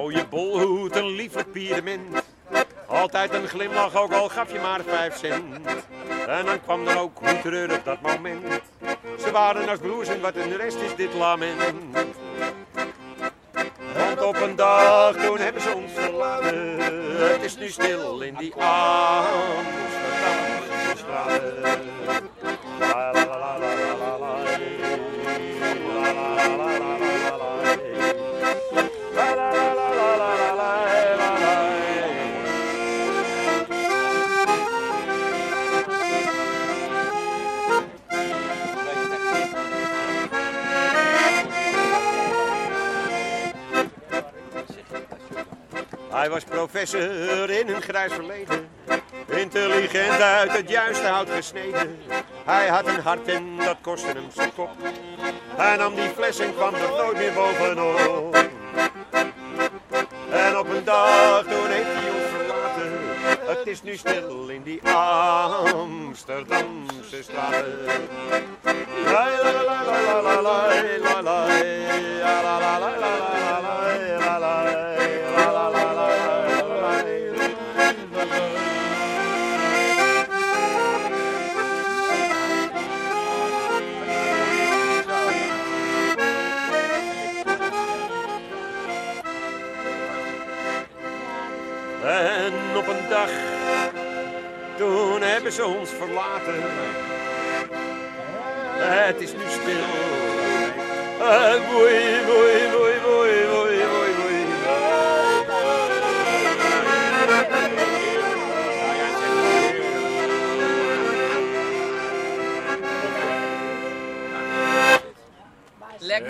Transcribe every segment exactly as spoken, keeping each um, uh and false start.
mooie bolhoed, een lieflijk pierement. Altijd een glimlach, ook al gaf je maar vijf cent. En dan kwam er ook, hoe treurig dat moment. Ze waren als broers en wat en de rest is dit lament. Want op een dag, toen hebben ze ons verlaten. Het is nu stil in die Amsterdamse straten. La la la la la la la. La la la la la la la. La la la la la la la la. Hij was professor in een grijs verleden, intelligent uit het juiste hout gesneden. Hij had een hart en dat kostte hem zijn kop. Hij nam die fles en kwam er nooit meer bovenop. En op een dag, toen heeft hij ons verlaten. Het is nu stil in die Amsterdamse straten. La la la la la la la la la la la la la. En op een dag, toen hebben ze ons verlaten. Het is nu stil. Woei, woei, woei, woei, woei, woei, woei. Lekker!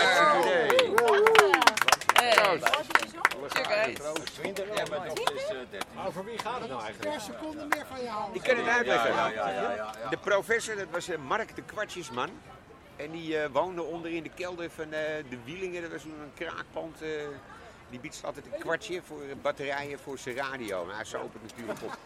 Maar voor wie gaat het nou eigenlijk? Per seconde meer van je houden. Ik kan het uitleggen. Ja, ja, ja, ja, ja. De professor, dat was uh, Mark de Kwartjesman. En die uh, woonde onder in de kelder van uh, de Wielingen. Dat was een kraakpand. Uh, die biedt altijd een kwartje voor uh, batterijen voor zijn radio. Maar hij zoop het natuurlijk op.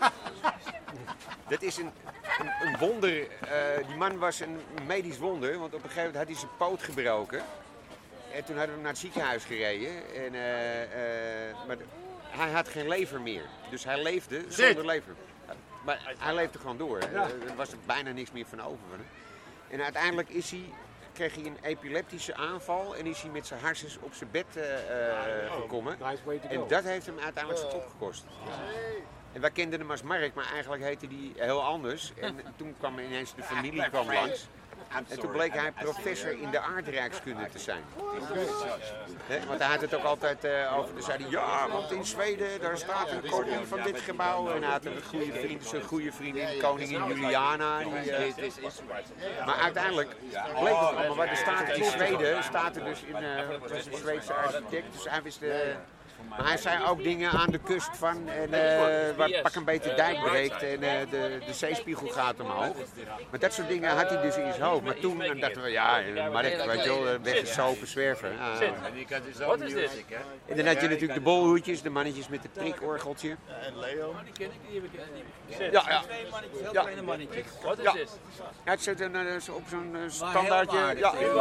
Dat is een, een, een wonder. Uh, die man was een medisch wonder. Want op een gegeven moment had hij zijn poot gebroken. En toen hadden we hem naar het ziekenhuis gereden. En, uh, uh, maar de, hij had geen lever meer. Dus hij leefde zonder lever. Maar hij leefde gewoon door. Ja. Er was er bijna niks meer van over. En uiteindelijk is hij, kreeg hij een epileptische aanval. En is hij met zijn harsens op zijn bed uh, uh, gekomen. En dat heeft hem uiteindelijk zijn kop gekost. En wij kenden hem als Mark, maar eigenlijk heette hij heel anders. En toen kwam ineens de familie kwam langs. En toen bleek hij professor in de aardrijkskunde te zijn. He, want hij had het ook altijd uh, over. Toen zei hij, ja, want in Zweden daar staat een koning van dit gebouw. En hij had een goede vriend, zijn goede vriendin, koningin Juliana. Die, uh, maar uiteindelijk bleek het allemaal. Maar er staat in Zweden, staat er dus in, uh, het was een Zweedse architect. Dus hij wist. Uh, Maar hij zei ook dingen aan de kust van, en, uh, waar pak een beetje dijk breekt en uh, de, de zeespiegel gaat omhoog. Maar dat soort dingen had hij dus in zijn hoofd. Maar toen dachten we, ja, Mark, weet je wel, weggesopen, zwerven. Uh, Wat is dit? En dan had je natuurlijk de bolhoedjes, de mannetjes met het prikorgeltje. En Leo. Die ken ik, die heb ik niet. Ja, ja. Twee mannetjes, heel Ja. kleine mannetjes. Wat is Ja. dit? Ja, het zit een, uh, zo op zo'n uh, standaardje. Ja,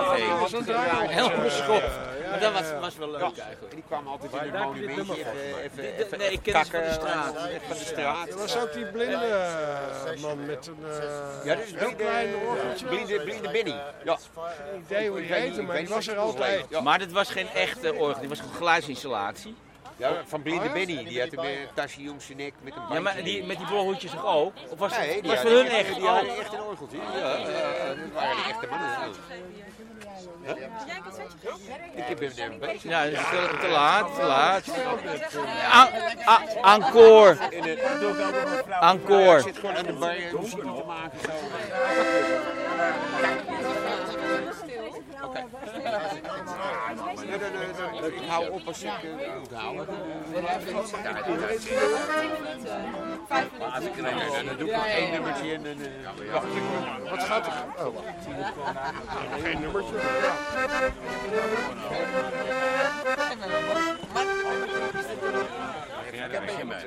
Heel geschopt. Maar dat was, was wel leuk Ja. eigenlijk. En die kwamen altijd in een monumentje even, even, even, Nee, ik even ken het van kakken de straat. echt van de straat. Er was ook die blinde uh, man met een uh, Ja, dat is heel klein orgeltje. blinde, blinde Benny. Ja. Geen idee hoe die heette, maar die was er altijd. Ja. Maar dit was geen echte orgel, dit was gewoon geluidsinstallatie. Ja, van blinde Benny. Die had een uh, tasje om zijn nek met een bandje. Ja, maar die, met die bolhoedjes toch ook? Of was het Nee, die was voor hadden hun echt, echt? die hadden Oh. echt een orgeltje. Ja, ja, ja, dat waren die echte mannen. Huh? Ik heb hem er bezig. Ja, dat is te, te laat, te laat. An, a, encore. Encore. Ik zit gewoon aan de bar muziek te maken. Zo. Oké. Ja, dan, dan, dan, ik hou op als ik uh, moet houden. Ja, dan doe ik nog één nummertje en dan... Uh, wacht, Wat gaat er? Oh, geen nummertje. ja, daar begin mee.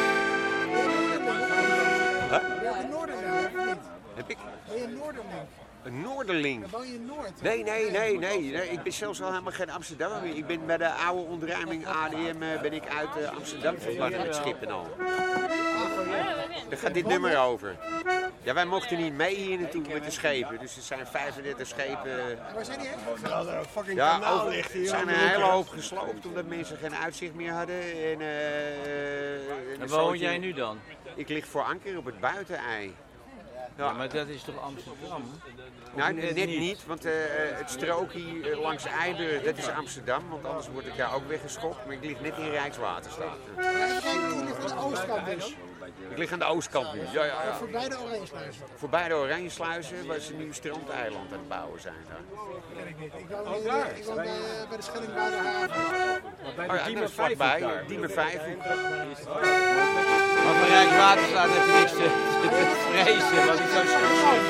Ben je Noorderling of niet? Heb ik? Ben je Noorderling? Een Noorderling. Dan woon je in Noord. Nee, nee, nee, nee, nee. Ik ben zelfs al helemaal geen Amsterdammer meer. Ik ben bij de oude ontruiming A D M uh, ben ik uit uh, Amsterdam verplaatst met schip en al. Daar gaat dit nummer over. Ja, wij mochten niet mee hier naartoe met de schepen. Dus er zijn vijfendertig schepen. Waar zijn die heen? Terwijl er een fucking Ja, kanaal over, ligt er hier. zijn aan een de hele hoek. hoop gesloopt omdat mensen geen uitzicht meer hadden. En, uh, En waar woon jij nu dan? Ik lig voor anker op het buitenei. Ja, maar dat is toch Amsterdam? Nou, net net niet. niet, want uh, het strookje uh, langs Eiburg, dat is Amsterdam, want anders word ik daar ook weggeschopt. Maar ik lig net in Rijkswaterstaat. Ja, even kijken, je ligt aan de oostkant dus. Ik lig aan de oostkant nu. Ja, ja, ja. Voorbij de Oranjesluizen. Voorbij de Oranjesluizen, waar ze nu een strandeiland aan het bouwen zijn. Daar. Ken ik niet. Ik woon, hier, uh, ik woon bij, uh, bij de Schellingwouderhaven. Bij Oh de ja, Diemen dat is vijf vlakbij, daar. Diemen vijf. Maar van Rijkswaterstaat heb je niks te, te, te vrezen, want die zou schuld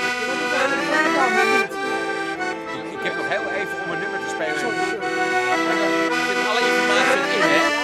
Ik heb nog heel even om een nummer te spelen. Sorry, sorry. Er zit alle informatie in, hè?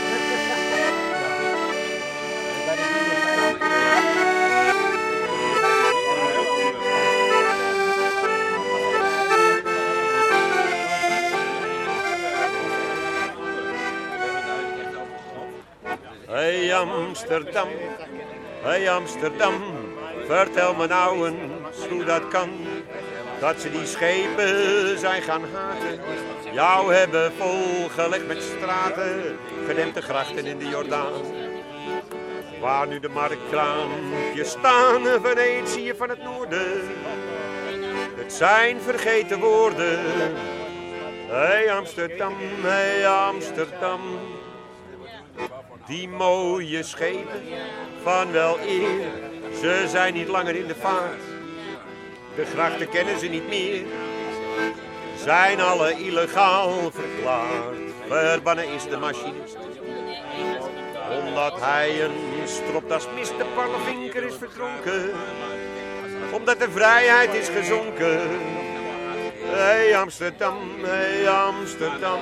Hey Amsterdam, hey Amsterdam, vertel me nou eens hoe dat kan. Dat ze die schepen zijn gaan haten, jou hebben volgelegd met straten, gedempte grachten in de Jordaan. Waar nu de marktkraampjes staan, Venetië van het noorden. Het zijn vergeten woorden. Hey Amsterdam, hey Amsterdam. Die mooie schepen van wel eer, ze zijn niet langer in de vaart. De grachten kennen ze niet meer, zijn alle illegaal verklaard. Verbannen is de machinist, omdat hij een stropdas mist. De parlevinker is verdronken, omdat de vrijheid is gezonken. Hey Amsterdam, hey Amsterdam.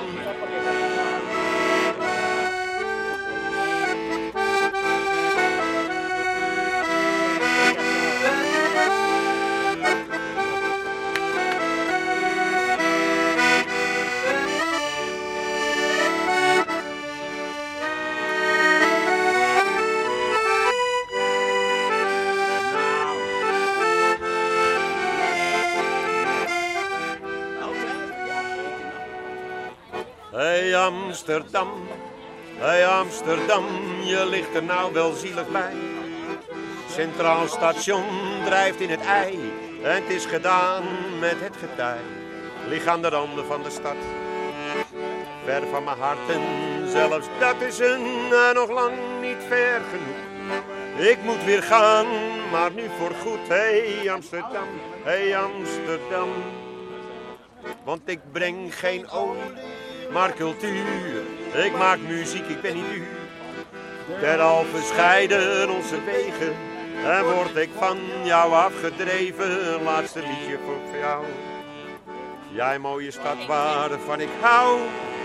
Hey Amsterdam, hey Amsterdam, je ligt er nou wel zielig bij. Centraal station drijft in het ei en het is gedaan met het getij. Lig aan de randen van de stad, ver van mijn hart en zelfs dat is een uh, nog lang niet ver genoeg. Ik moet weer gaan, maar nu voor goed. Hey Amsterdam, hey Amsterdam. Want ik breng geen olie, maar cultuur. Ik maak muziek, ik ben niet duur. Derhalve scheiden onze wegen en word ik van jou afgedreven. Laatste liedje voor jou. Jij mooie stad waarvan ik hou.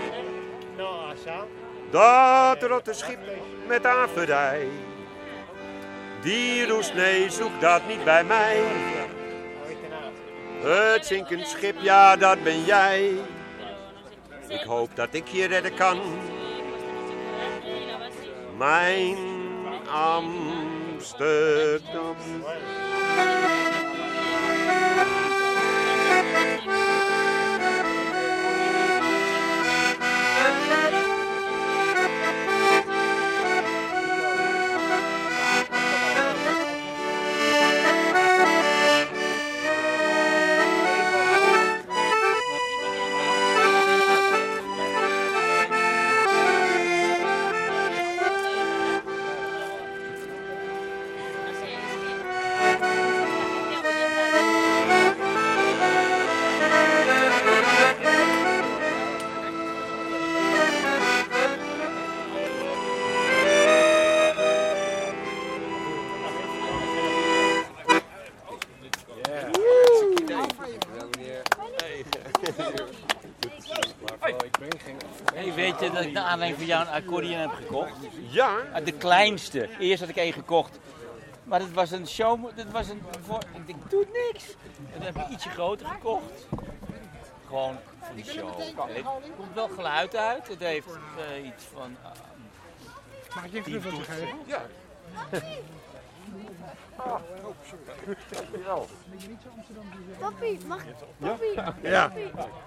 Dat rotte schip met averij. Die roest, nee, zoek dat niet bij mij. Het zinkend schip, ja, dat ben jij. Ik hoop dat ik je redden kan. Mijn Amsterdam. Hey, weet je dat ik naar aanleiding van jou een accordeon heb gekocht? Ja, Ah, de kleinste. Eerst had ik één gekocht. Maar dit was een show, dit was een, voor, ik denk, doe niks. En dan heb ik ietsje groter gekocht. Gewoon voor die show. Er komt wel geluid uit, het heeft uh, iets van... Uh, Mag ik je een knuffeltje geven? Ja. Oh, sorry. Dankjewel. Papi, mag ik? Papi, Ja. Papi.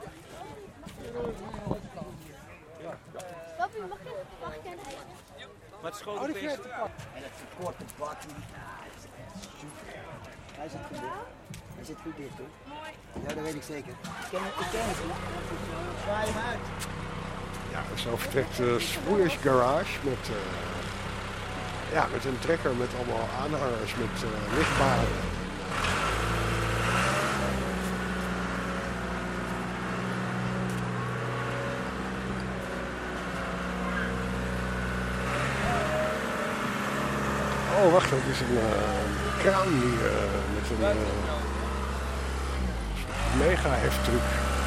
Papi, mag ik, mag ik een ijsje? maar het is gewoon Oh, de die beste. krijgt En dat is een korte bakkie. Ja, dat is echt super. Hij zit goed dicht, hoor. Hij zit goed dicht, hoor. Ja, dat weet ik zeker. Ik ken, ik ken het, hoor. Zwaai hem uit. Ja, zo vertrekt de Swedish Garage met, uh, ja, met een trekker met allemaal aanhangers met uh, lichtbaren. Oh, wacht, dat is een uh, kraan hier uh, met een uh, mega heftruck.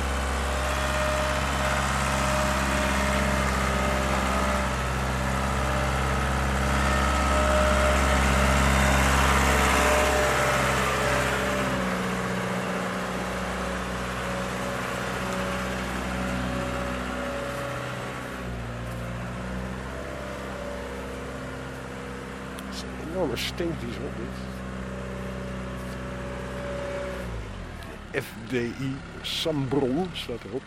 Een enorme stinkdiesel dit. F D I Sambron staat erop.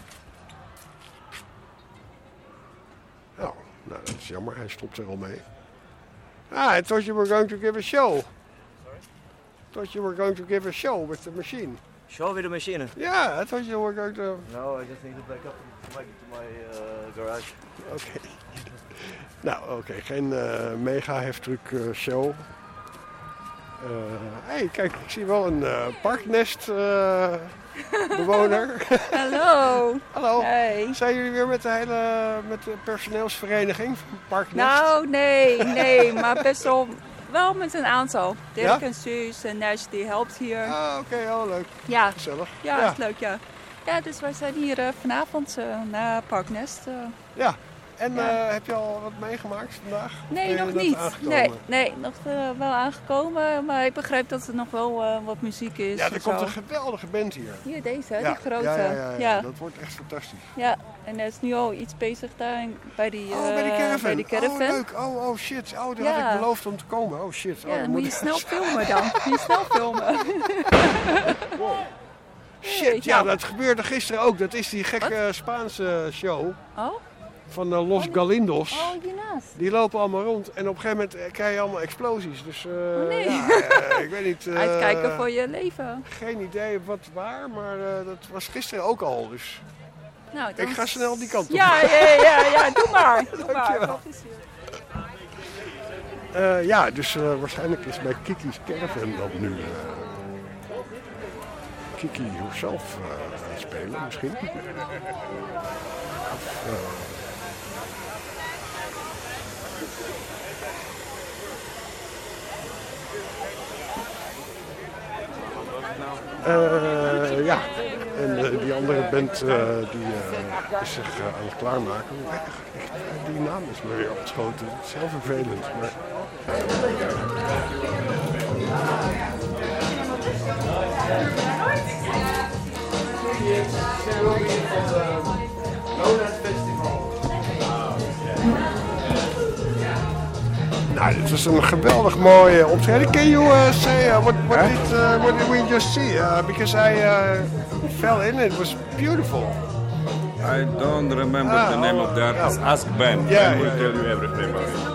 Oh, nou dat is jammer, hij stopt er al mee. Ah, I thought you were going to give a show. Sorry? Thought you were going to give a show with the machine. Show with the machine? Yeah, I thought you were going to... No, I just need to back up to my, to my uh, garage. Oké. Okay. Nou, oké, okay. Geen uh, mega heftruck uh, show. Hé, uh, hey, kijk, ik zie wel een uh, parknest uh, bewoner. Hallo. Hallo. Hey. Zijn jullie weer met de hele met de personeelsvereniging van Parknest? Nou, nee, nee, maar best wel, wel met een aantal. Dirk Ja? en Suus en Nash, die helpt hier. Ah, oké, okay, oh leuk. Ja. Gezellig. Ja, ja. is leuk, ja. Ja, dus wij zijn hier uh, vanavond uh, naar Parknest. Uh. Ja. En ja. uh, heb je al wat meegemaakt vandaag? Nee, nog niet. Nee, nee, nog uh, wel aangekomen. Maar ik begrijp dat er nog wel uh, wat muziek is. Ja, er komt zo. een geweldige band hier. Hier, deze, hè, ja. die grote. Ja, ja, ja, ja. ja, dat wordt echt fantastisch. Ja, en er is nu al iets bezig daar bij die, uh, oh, bij die caravan. Bij die caravan. Oh, leuk. Oh, oh shit. Oh, daar ja. had ik beloofd om te komen. Oh, shit. Oh, ja, dan moet moet je snel filmen dan. Moet je snel filmen. wow. Shit, ja, dat gebeurde gisteren ook. Dat is die gekke Wat? Spaanse show. Oh? Van uh, Los Galindos. Oh, hiernaast. Die lopen allemaal rond en op een gegeven moment krijg je allemaal explosies. Dus uh, oh, nee. ja, uh, ik weet niet. Uh, Uitkijken voor je leven. Geen idee wat waar, maar uh, dat was gisteren ook al. Dus nou, dan... ik ga snel die kant op. Ja, ja, ja, ja, doe maar. Doe maar. Wat is hier? Uh, ja, dus uh, waarschijnlijk is bij Kiki's Caravan dan nu uh, Kiki herself uh, aan het spelen misschien. Of, uh, Uh, ja, en uh, die andere band uh, die uh, is zich uh, aan het klaarmaken. Die naam is me weer opgeschoten. Het is heel vervelend. Maar... Nou, dit was een geweldig mooie optreden. Can you uh, say uh, what, what, did, uh, what did we just see? Uh, because I uh, fell in, it was beautiful. I don't remember ah, the name oh, of the artist. yeah. Ask Ben. Yeah, Ben will yeah, tell yeah. you everything about it.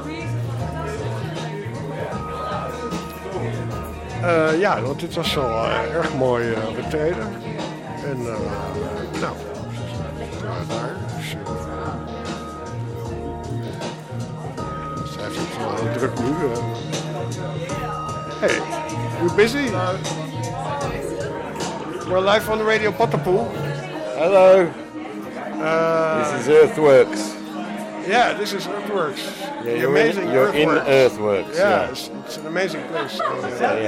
Uh, ja, want dit was wel uh, erg mooi uh, optreden. En uh, nou, uh, daar. Dus, uh, zij heeft het wel heel druk nu. Uh. Hey, you busy? We're live on the radio Potterpool. Hello. Uh, this is Earthworks. Yeah, this is Earthworks. Yeah, the you're in- amazing you're in Earthworks. Earthworks, Yeah, yeah. It's, it's an amazing place. So,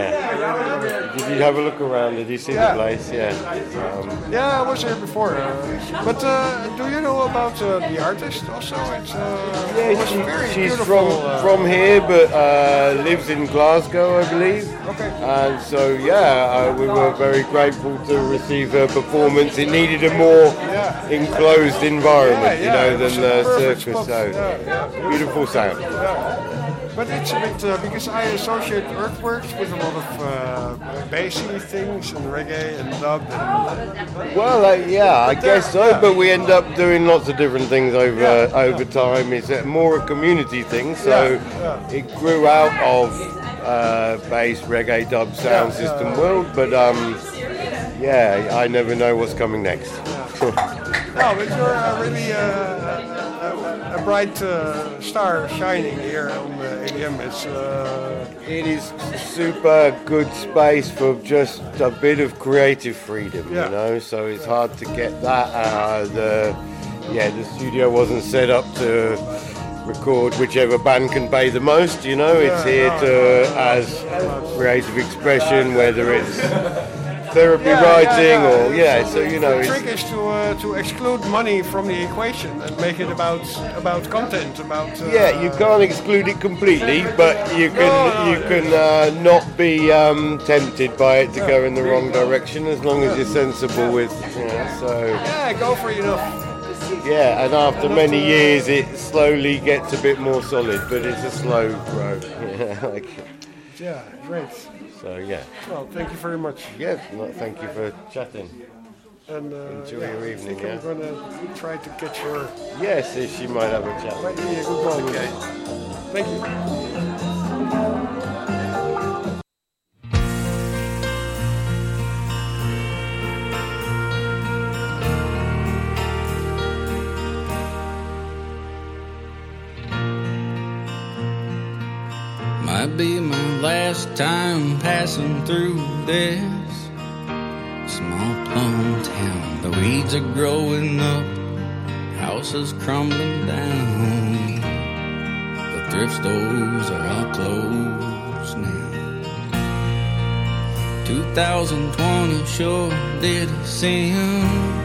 yeah. Did you have a look around? Did you see Yeah. the place? Yeah. Um, Yeah, I was here before. Uh, but uh, do you know about uh, the artist also? It's, uh, it yeah, was she, very she's beautiful, from uh, from here, but uh, lives in Glasgow, I believe. Okay. And so, yeah, uh, we were very grateful to receive her performance. It needed a more Yeah. enclosed environment, Yeah, you yeah, know, it was than a the perfect circus. spot. So, Yeah, yeah. beautiful sound. Yeah. But it's a bit, uh, because I associate Earthworks with a lot of uh, bassy things and reggae and dub. And, Well, uh, yeah, I guess so. yeah. But we end up doing lots of different things over over time. It's uh, more a community thing, so Yeah, yeah. it grew out of uh, bass, reggae, dub sound Yeah, system yeah. world. But um, yeah, I never know what's coming next. no, but you're uh, really uh, a, a bright uh, star shining here on the A D M. It's, uh, It is super good space for just a bit of creative freedom, Yeah. you know. So it's hard to get that. Uh, the yeah, the studio wasn't set up to record whichever band can pay the most, you know. It's Yeah, here no, to no, as creative expression, whether it's therapy yeah, writing yeah, or yeah. So you know, the it's, trick is to uh, to exclude money from the equation and make it about about content, about. Uh, yeah, you can't exclude it completely, but you can No, no, you yeah. can uh, not be um, tempted by it to go in the wrong direction as long as you're sensible with, you know, so Yeah, go for enough. yeah. And after many years, it slowly gets a bit more solid, but it's a slow growth. Yeah, like, Yeah, great. so yeah, Well, thank you very much. yeah. Well, thank you for chatting. And uh, Enjoy yeah, your I evening, think yeah? I'm gonna try to catch her. Yes, if she might have a chat. Might be a good moment. Okay. Thank you. Might be my last time passing through this small plum town. The weeds are growing up, houses crumbling down. The thrift stores are all closed now. twenty twenty sure did seem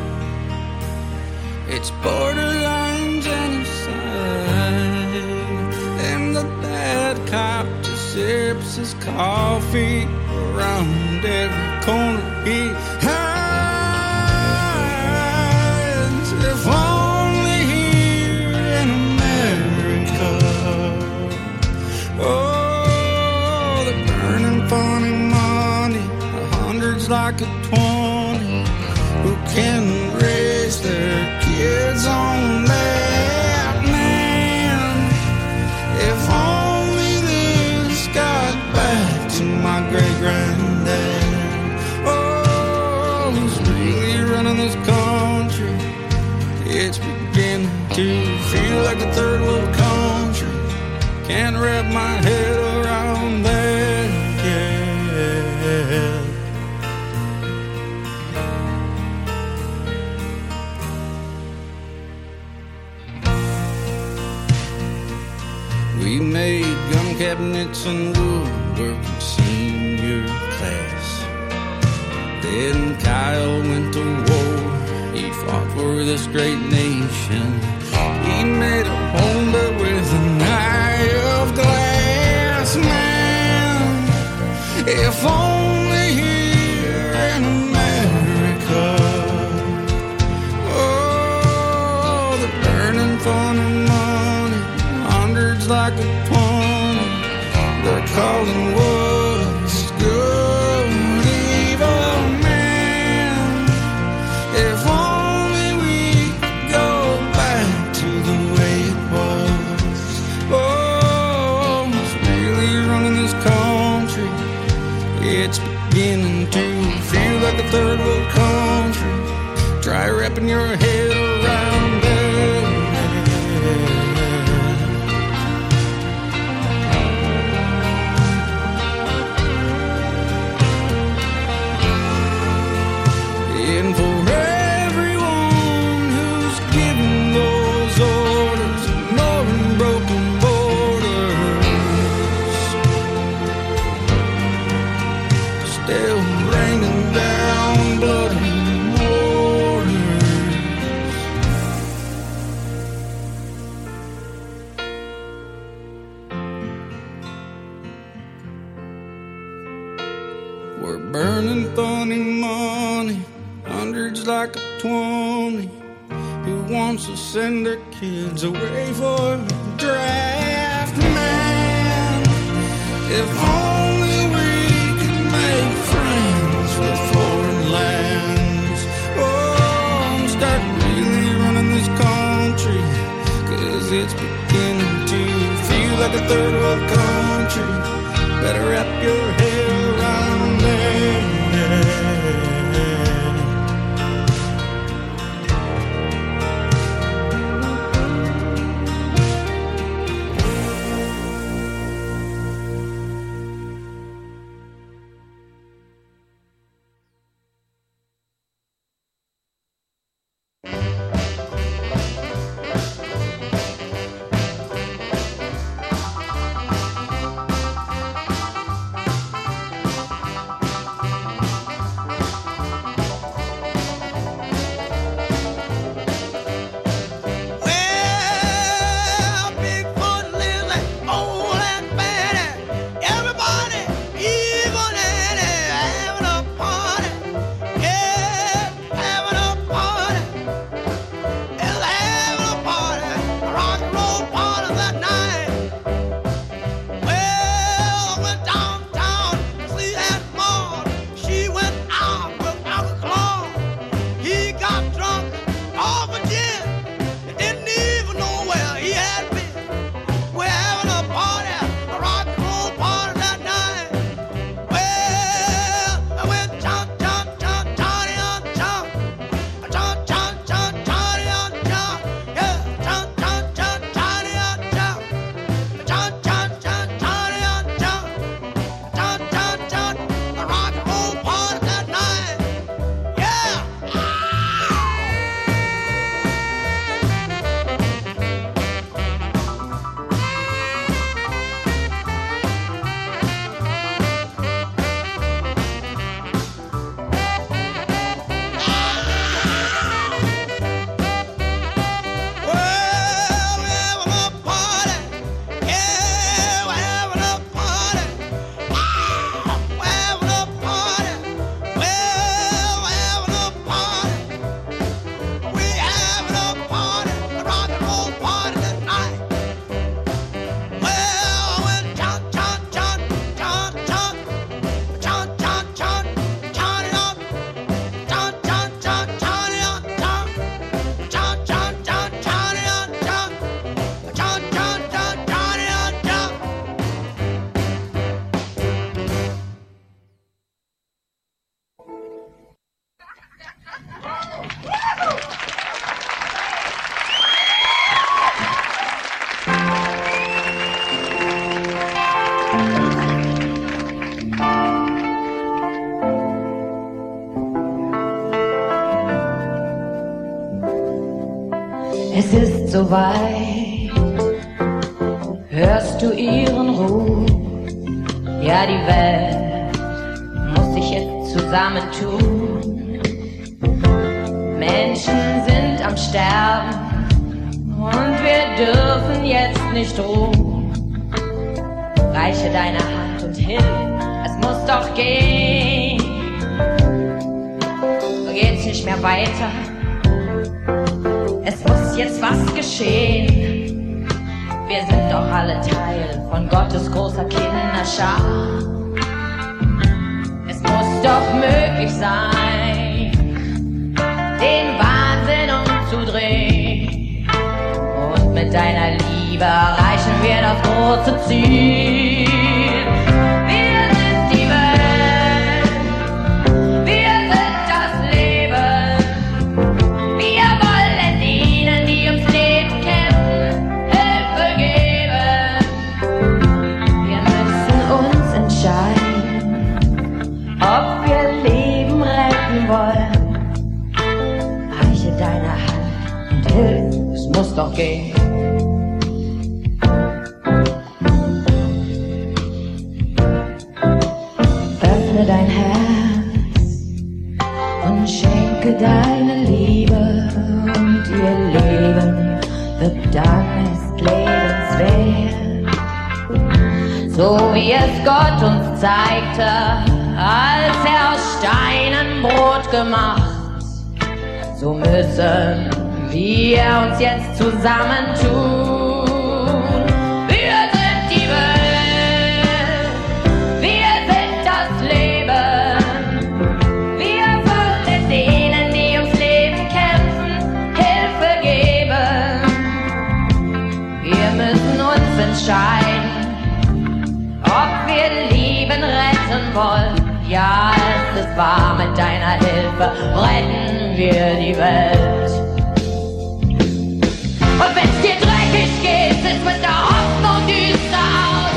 it's borderline genocide, and the bad cop just sips his coffee around every corner he hides. If only here in America, oh, they're burning funny money, hundreds like a twenty, who can raise their kids on that man. If only this got back to my great granddad. Oh, who's really running this country? It's beginning to feel like a third world country. Can't wrap my head around that yet. We made gun cabinets and woodwork in senior class. Then Kyle went to war. He fought for this great nation. He made a home but with an eye of glass, man. If only here in America, oh, the burning funny money, hundreds like a twenty, they're calling what's good evil, man. If only we could go back to the way it was. Oh, who's really running this country? It's beginning to feel like a third world country. Try wrapping your head around that. And for everyone who's giving those orders, no still raining down bloody mortars. We're burning funny money, hundreds like a twenty. Who wants to send their kids away for a draft? Man, if only we could make friends with foreign lands. Oh, I'm starting really running this country, 'cause it's beginning to feel like a third world country. Better wrap your head around there. Es ist soweit, hörst du ihren Ruf? Ja, die Welt muss sich jetzt zusammentun. Menschen sind am Sterben und wir dürfen jetzt nicht ruhen. Reiche deine Hand und hilf, es muss doch gehen. So geht's nicht mehr weiter. Es muss jetzt was geschehen. Wir sind doch alle Teil von Gottes großer Kinderschar. Es muss doch möglich sein, den Wahnsinn umzudrehen. Und mit deiner Liebe erreichen wir das große Ziel. Wir sind die Welt, wir sind das Leben. Wir wollen ihnen, die ums Leben kämpfen, Hilfe geben. Wir müssen uns entscheiden, ob wir Leben retten wollen. Reiche deine Hand und hilf, es muss doch gehen. öffne dein Herz und schenke deine Liebe und ihr Leben wird dann ist lebenswert. So wie es Gott uns zeigte, als er aus Steinen Brot gemacht, so müssen wir uns jetzt zusammentun. Wir sind die Welt, wir sind das Leben. Wir wollen denen, die ums Leben kämpfen, Hilfe geben. Wir müssen uns entscheiden, ob wir Leben retten wollen. Ja, es ist wahr, mit deiner Hilfe retten wir die Welt. Und wenn's dir dreckig geht, sieht's mit der Hoffnung düster aus.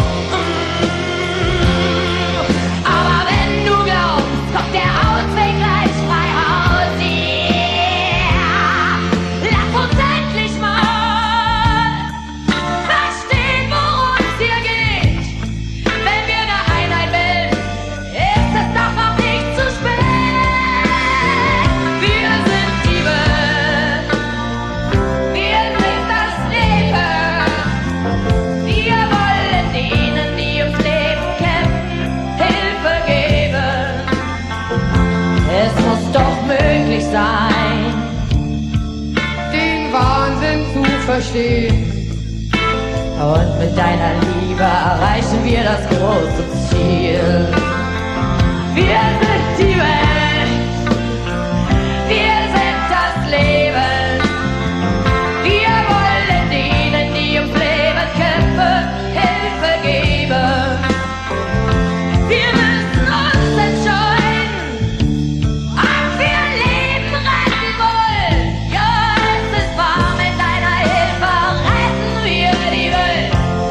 Mm. Aber wenn du glaubst, kommt der Ausweg gleich frei Haus. Yeah. Lass uns endlich mal verstehen, worum es hier geht. Wenn wir eine Einheit bilden, ist es doch noch nicht zu spät. Wir sind die Welt, wir sind das Leben. Wir wollen denen, die ums Leben kämpfen, Hilfe geben. Es muss doch möglich sein, den Wahnsinn zu verstehen. Und mit deiner Liebe erreichen wir das große Ziel. Wir sind die Welt, wir sind das Leben. Wir wollen denen, die ums Leben kämpfen, Hilfe geben. Wir müssen uns entscheiden, ob wir Leben retten wollen. Ja, es ist wahr, mit deiner Hilfe retten wir die Welt.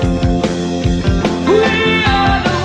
We are the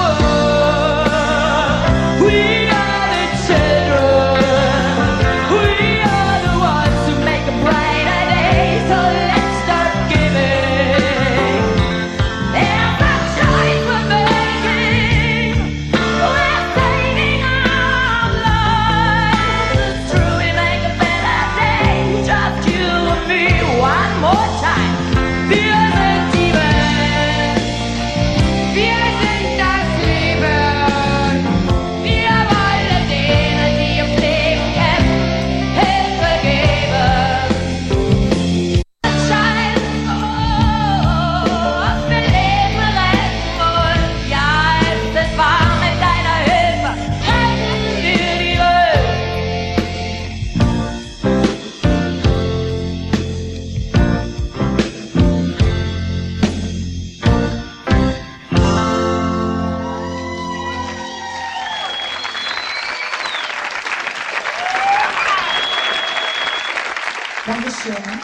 world, we are the children, we are the ones who make a brighter day. So let's start giving. There's a choice we're making. We're saving our lives. It's true, we make a better day. Just you and me one more time. Wir sind die Welt, wir sind das Leben. Wir wollen denen, die ums Leben kämpfen, Hilfe geben. Entscheiden, oh, ob wir Leben retten wollen. Ja, es ist wahr, mit deiner Hilfe retten wir die Welt. Dankeschön.